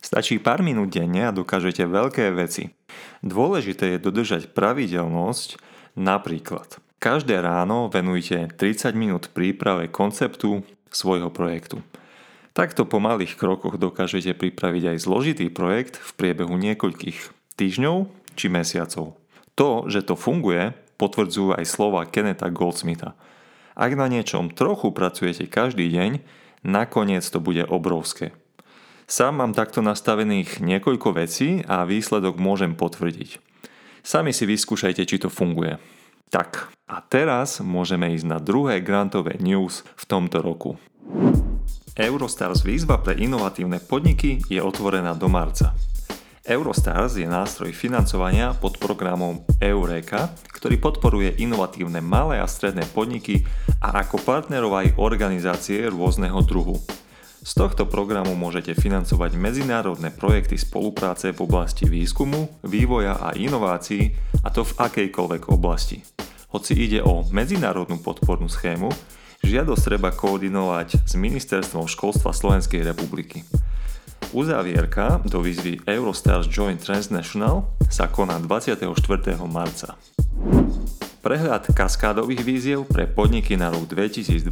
Stačí pár minút denne a dokážete veľké veci. Dôležité je dodržať pravidelnosť, napríklad každé ráno venujte 30 minút príprave konceptu svojho projektu. Takto po malých krokoch dokážete pripraviť aj zložitý projekt v priebehu niekoľkých týždňov či mesiacov. To, že to funguje, potvrdzujú aj slova Kennetha Goldsmitha. Ak na niečom trochu pracujete každý deň, nakoniec to bude obrovské. Sám mám takto nastavených niekoľko vecí a výsledok môžem potvrdiť. Sami si vyskúšajte, či to funguje. Tak, a teraz môžeme ísť na druhé grantové news v tomto roku. Eurostars výzva pre inovatívne podniky je otvorená do marca. Eurostars je nástroj financovania pod programom Eureka, ktorý podporuje inovatívne malé a stredné podniky a ako partnerov aj organizácie rôzneho druhu. Z tohto programu môžete financovať medzinárodné projekty spolupráce v oblasti výskumu, vývoja a inovácií, a to v akejkoľvek oblasti. Hoci ide o medzinárodnú podpornú schému, žiadosť treba koordinovať s Ministerstvom školstva Slovenskej republiky. Uzávierka do výzvy Eurostars Joint Transnational sa koná 24. marca. Prehľad kaskádových výziev pre podniky na rok 2022.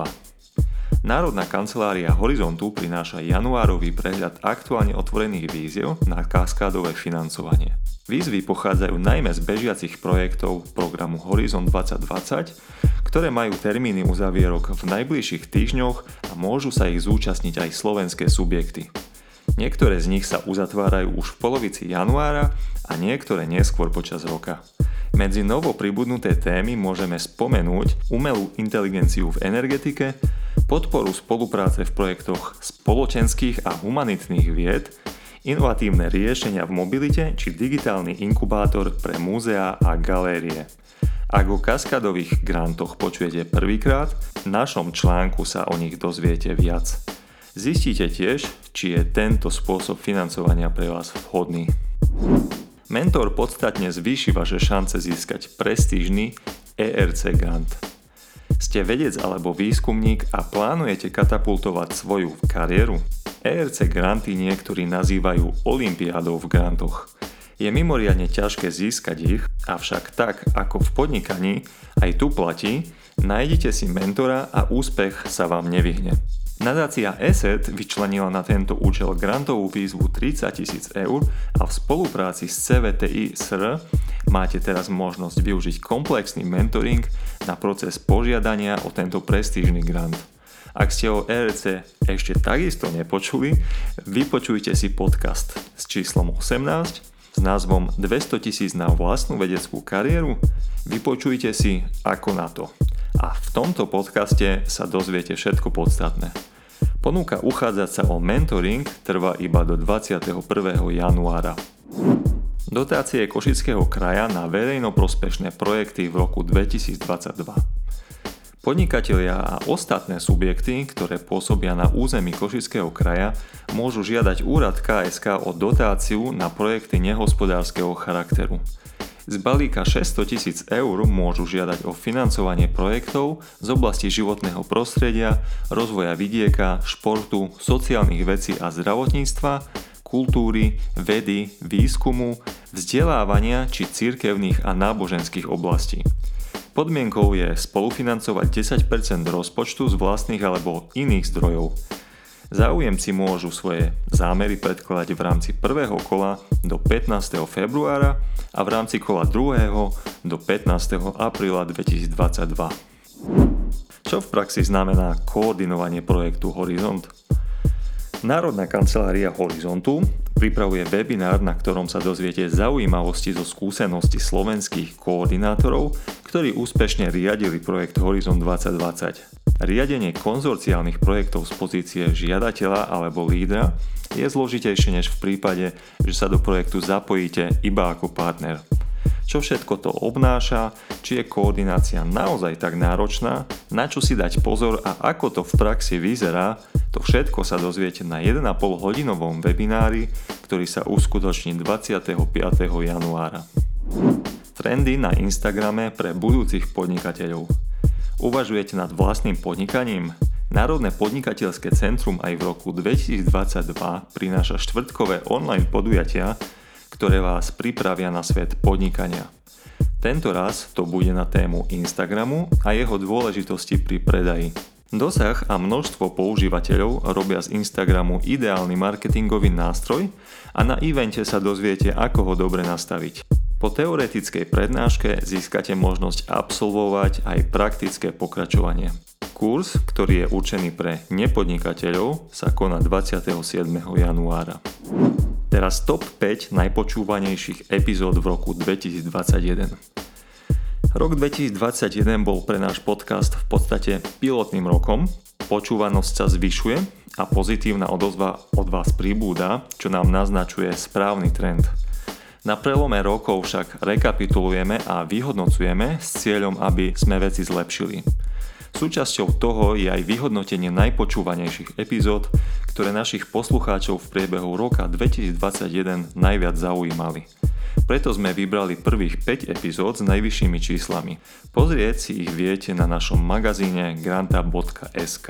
Národná kancelária Horizontu prináša januárový prehľad aktuálne otvorených výziev na kaskádové financovanie. Výzvy pochádzajú najmä z bežiacich projektov programu Horizont 2020, ktoré majú termíny uzavierok v najbližších týždňoch a môžu sa ich zúčastniť aj slovenské subjekty. Niektoré z nich sa uzatvárajú už v polovici januára a niektoré neskôr počas roka. Medzi novo pribudnuté témy môžeme spomenúť umelú inteligenciu v energetike, podporu spolupráce v projektoch spoločenských a humanitných vied, inovatívne riešenia v mobilite či digitálny inkubátor pre múzeá a galérie. Ak o kaskadových grantoch počujete prvýkrát, v našom článku sa o nich dozviete viac. Zistíte tiež, či je tento spôsob financovania pre vás vhodný. Mentor podstatne zvýši vaše šance získať prestížny ERC grant. Ste vedec alebo výskumník a plánujete katapultovať svoju kariéru? ERC granty niektorí nazývajú olympiádou v grantoch. Je mimoriadne ťažké získať ich, avšak tak ako v podnikaní, aj tu platí, nájdete si mentora a úspech sa vám nevyhne. Nadácia ESET vyčlenila na tento účel grantovú výzvu 30 000 eur a v spolupráci s CVTI SR máte teraz možnosť využiť komplexný mentoring na proces požiadania o tento prestížny grant. Ak ste o ERC ešte takisto nepočuli, vypočujte si podcast s číslom 18 s názvom 200 000 na vlastnú vedeckú kariéru. Vypočujte si ako na to. A v tomto podcaste sa dozviete všetko podstatné. Ponuka uchádzať sa o mentoring trvá iba do 21. januára. Dotácie Košického kraja na verejnoprospešné projekty v roku 2022. Podnikatelia a ostatné subjekty, ktoré pôsobia na území Košického kraja, môžu žiadať úrad KSK o dotáciu na projekty nehospodárskeho charakteru. Z balíka 600 000 eur môžu žiadať o financovanie projektov z oblasti životného prostredia, rozvoja vidieka, športu, sociálnych vecí a zdravotníctva, kultúry, vedy, výskumu, vzdelávania či cirkevných a náboženských oblastí. Podmienkou je spolufinancovať 10% rozpočtu z vlastných alebo iných zdrojov. Záujemci môžu svoje zámery predkladať v rámci prvého kola do 15. februára a v rámci kola druhého do 15. apríla 2022. Čo v praxi znamená koordinovanie projektu Horizont? Národná kancelária Horizontu pripravuje webinár, na ktorom sa dozviete zaujímavosti zo skúseností slovenských koordinátorov, ktorí úspešne riadili projekt Horizont 2020. Riadenie konzorciálnych projektov z pozície žiadateľa alebo lídra je zložitejšie než v prípade, že sa do projektu zapojíte iba ako partner. Čo všetko to obnáša, či je koordinácia naozaj tak náročná, na čo si dať pozor a ako to v praxi vyzerá, to všetko sa dozviete na 1,5 hodinovom webinári, ktorý sa uskutoční 25. januára. Trendy na Instagrame pre budúcich podnikateľov. Uvažujete nad vlastným podnikaním? Národné podnikateľské centrum aj v roku 2022 prináša štvrtkové online podujatia, ktoré vás pripravia na svet podnikania. Tento raz to bude na tému Instagramu a jeho dôležitosti pri predaji. Dosah a množstvo používateľov robia z Instagramu ideálny marketingový nástroj a na evente sa dozviete, ako ho dobre nastaviť. Po teoretickej prednáške získate možnosť absolvovať aj praktické pokračovanie. Kurz, ktorý je určený pre nepodnikateľov, sa koná 27. januára. Teraz top 5 najpočúvanejších epizód v roku 2021. Rok 2021 bol pre náš podcast v podstate pilotným rokom, počúvanosť sa zvyšuje a pozitívna odozva od vás pribúda, čo nám naznačuje správny trend. Na prelome rokov však rekapitulujeme a vyhodnocujeme s cieľom, aby sme veci zlepšili. Súčasťou toho je aj vyhodnotenie najpočúvanejších epizód, ktoré našich poslucháčov v priebehu roka 2021 najviac zaujímali. Preto sme vybrali prvých 5 epizód s najvyššími číslami. Pozrieť si ich viete na našom magazíne grantup.sk.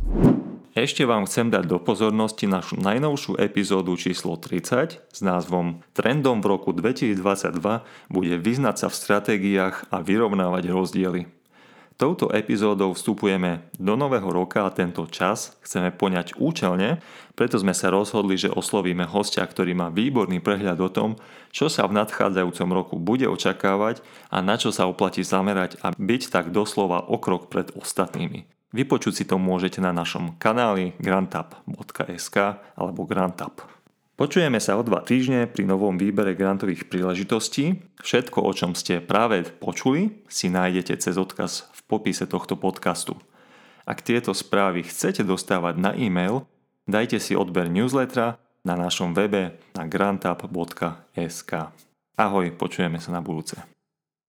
Ešte vám chcem dať do pozornosti našu najnovšiu epizódu číslo 30 s názvom Trendom v roku 2022 bude vyznať sa v stratégiách a vyrovnávať rozdiely. Touto epizódou vstupujeme do nového roka a tento čas chceme poňať účelne, preto sme sa rozhodli, že oslovíme hostia, ktorý má výborný prehľad o tom, čo sa v nadchádzajúcom roku bude očakávať a na čo sa oplatí zamerať a byť tak doslova o krok pred ostatnými. Vypočuť si to môžete na našom kanáli grantup.sk alebo Grantup. Počujeme sa o 2 týždne pri novom výbere grantových príležitostí. Všetko, o čom ste práve počuli, si nájdete cez odkaz v popise tohto podcastu. Ak tieto správy chcete dostávať na e-mail, dajte si odber newslettera na našom webe na grantup.sk. Ahoj, počujeme sa na budúce.